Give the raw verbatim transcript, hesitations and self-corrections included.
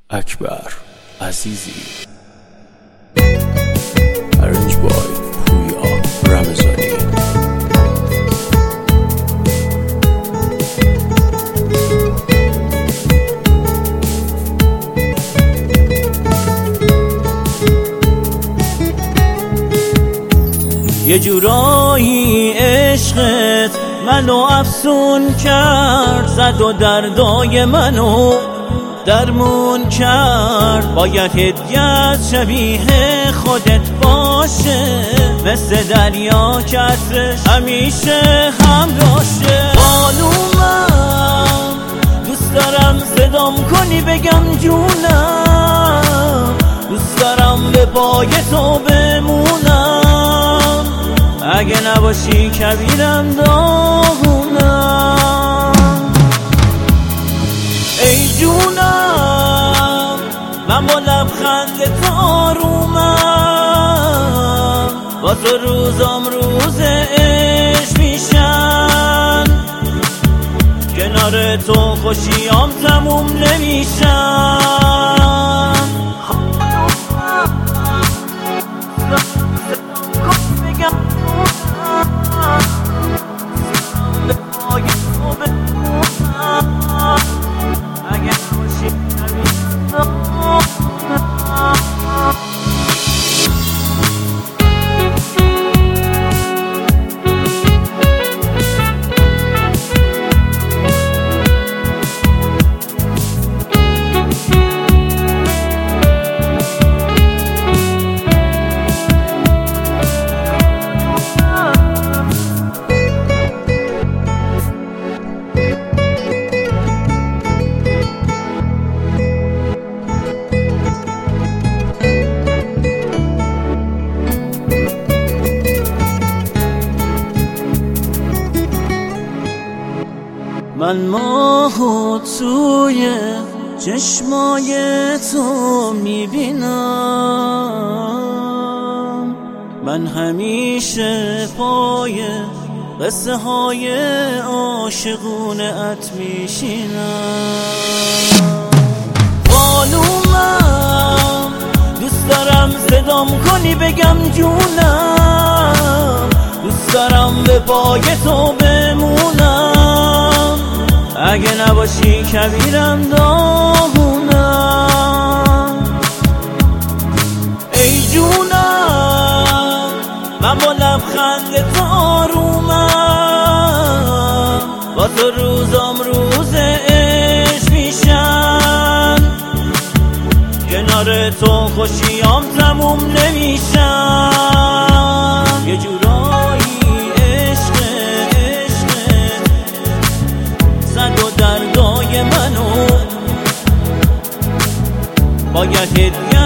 اکبر عزیزی. ارنج بای پویا رمضانی. یه جورایی عشقت منو افسون کرد، زد و دردای منو درمون کرد. باید هدیت شبیه خودت باشه، مثل دریا که عطرش همیشه همراشه. بالومم دوست دارم صدام کنی بگم جونم، دوست دارم به پای تو بمونم، اگه نباشی کبیرم داغونم. ای جونم من با لبخند تو آرومم، با تو روزام روز عشق میشن، کنار تو خوشیام تموم نمیشن. من ماهو توی چشمای تو میبینم، من همیشه پای قصه های عاشقونه ات میشینم. بالومم دوست دارم صدام کنی بگم جونم، دوست دارم به پای تو بمونم، اگه نباشی کبیرم داغونم. ای جونم من با لبخند تو آرومم، با تو روزام روز عشق میشن، کنار تو خوشیام تموم نمیشن. یه جورایی عشق عشق زد و دردای منو باید هدیه